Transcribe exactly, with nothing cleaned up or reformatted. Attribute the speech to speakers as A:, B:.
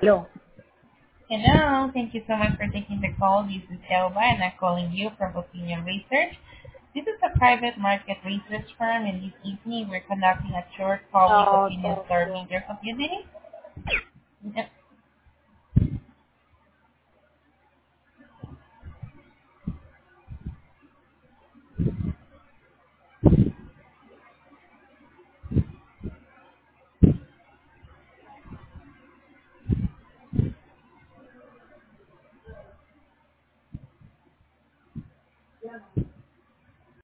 A: Hello.
B: Hello. Thank you so much for taking the call. This is Elba, and I'm calling you from Opinion Research. This is a private market research firm, and this evening we're conducting a short public
A: Oh,
B: opinion
A: thank
B: survey
A: you.
B: in your community.